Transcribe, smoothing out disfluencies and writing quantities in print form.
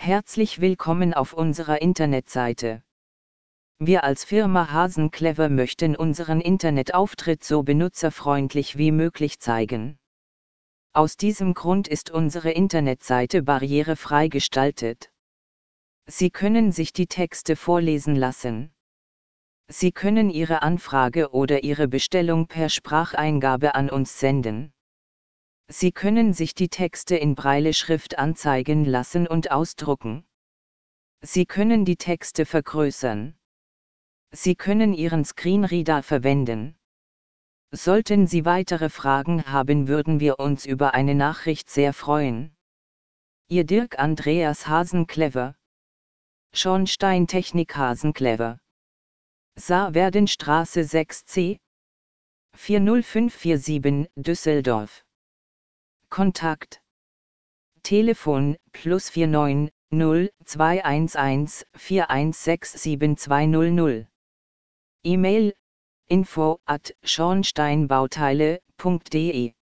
Herzlich willkommen auf unserer Internetseite. Wir als Firma Hasenclever möchten unseren Internetauftritt so benutzerfreundlich wie möglich zeigen. Aus diesem Grund ist unsere Internetseite barrierefrei gestaltet. Sie können sich die Texte vorlesen lassen. Sie können Ihre Anfrage oder Ihre Bestellung per Spracheingabe an uns senden. Sie können sich die Texte in Brailleschrift anzeigen lassen und ausdrucken. Sie können die Texte vergrößern. Sie können Ihren Screenreader verwenden. Sollten Sie weitere Fragen haben, würden wir uns über eine Nachricht sehr freuen. Ihr Dirk Andreas Hasenclever. Schornsteintechnik Hasenclever. Saarwerdenstraße 6C 40547, Düsseldorf. Kontakt: Telefon +49 0 211 4167 E-Mail: info@schornsteinbauteile.de